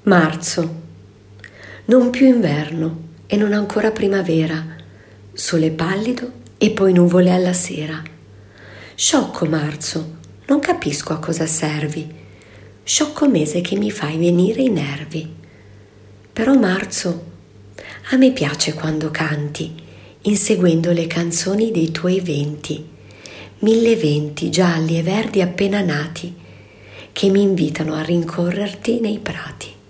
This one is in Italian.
Marzo. Non più inverno e non ancora primavera, sole pallido e poi nuvole alla sera. Sciocco marzo, non capisco a cosa servi, sciocco mese che mi fai venire i nervi. Però marzo, a me piace quando canti, inseguendo le canzoni dei tuoi venti, 1000 venti gialli e verdi appena nati, che mi invitano a rincorrerti nei prati.